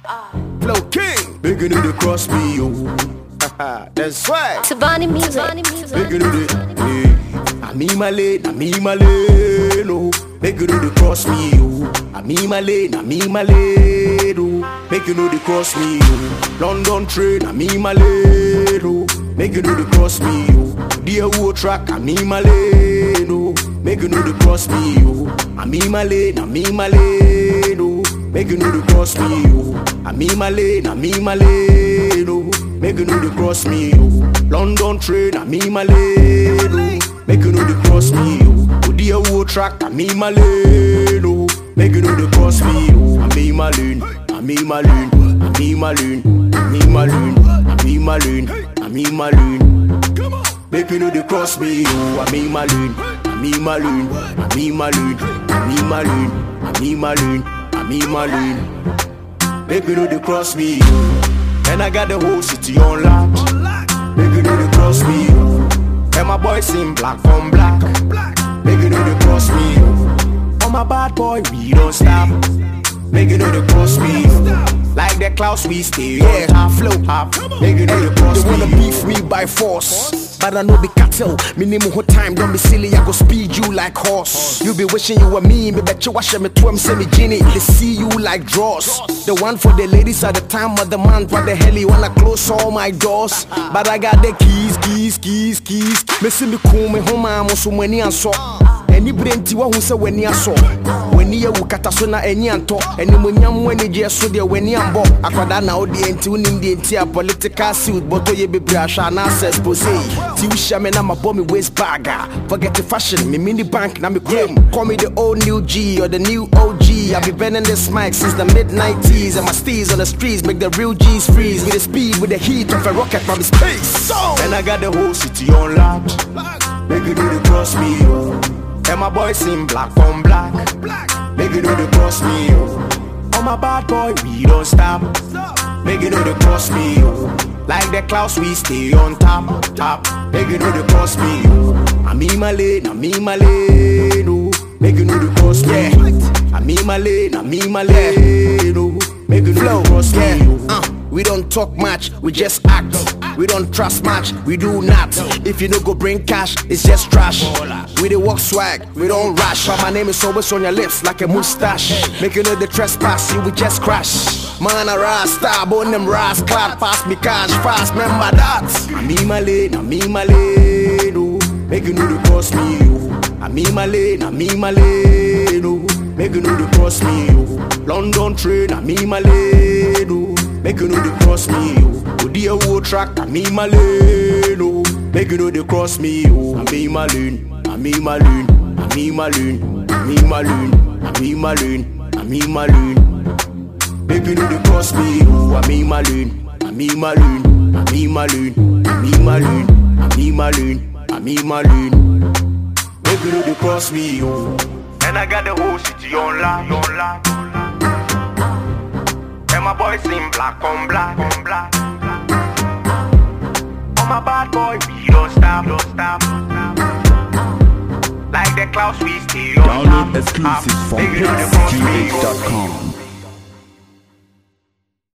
Flow King, big into the cross me, yo. That's right. Savani music. Big into the, I me my lane, no. Big into the cross me, yo. I me my lane, no. Make you know the cross me, yo. London train, I me my lane, no. Make you know the cross me, yo. Dear wood track, I me my lane, no. Make you know the cross me, yo. I me my lane, no. Make you know the cross me, yo. I me my lane, no. Make you know the cross me, yo. London train, I me my lane, no. Make you know the cross me, yo. Dear wood track, I me my lane, no. Make you know the cross me, yo. I me my lane, I me my lane, I me my lane, I me my lane, I me my lane, I me my lane. Make you know the cross me, yo. I me my lane, I me my lane, I me my lane, I me my lane, I me my lane, I me my lane. Make you know the cross me, yo. And I got the whole city on lock. Make you know the cross me, yo. And my boys sing black on black. Make you know the cross me, yo. On my bad boy, we don't stop. Make you know the cross me, yo. Like the clouds we stay on top. Flow hop. Make you know the cross me. They wanna beef me by force, but I know be cattle. Minimum whole time, don't be silly, I go speed you like horse. You be wishing you were me bet you wash me twem semi genie. They see you like draws. The one for the ladies at the time of the month. What the hell you wanna close all my doors? But I got the keys. Missing me cool me home, I'm also many and so. Any brenti wa who say when you saw. When you kata so na any anto. Any munyam when you just so there when you ambo. Akwada na odi enti unim di enti a political suit. Boto ye be brasha na says pose. Tiwisha me na my bomb waist bagger. Forget the fashion, me mini bank na me claim. Call me the old new G or the new OG. I've been bending this mic since the mid-90s. And my steez on the streets make the real G's freeze. With the speed, with the heat of a rocket from space. And I got the whole city on lock. Make you do the cross me, yo. And my boys sing black on black. Make you know the cross me, yo. On my bad boy, we don't stop. Make you know the cross me, yo. Like the clouds, we stay on top. Make you know the cross me, yo. I me my lane, no. Make you know the cross me, yo. I me my lane, no. Make you know the cross me, yo. We don't talk much, we just act. We don't trust much, we do not. If you no go bring cash, it's just trash. We dey walk swag, we don't rush. But my name is always on your lips like a mustache. Make you know the trespass, you will just crash. Man a rasta, bone them ras, clad, pass me cash fast, remember that. I me my lane, oh. Make you know the cross me, yo. I me my lane, oh. Make you know the cross me, yo. London train, I me my lane, oh. Make you know the cross me, yo. Dear wood track, I me my lane, oh. Make you know the cross me, yo. I me my lane, I me my lane, I me my lane, I me my lane, I me my lane, I me my lane. Make you know the cross me, yo. I me my lane, I me my lane, I me my lane, I me my lane, I me my lane, I me my lane. Make you know the cross me, yo. And I got the whole city on lock. And my boys sing black on black. On my bad boy, we don't stop. Like the clouds, we stay on top. Download exclusives from hitsgh.com.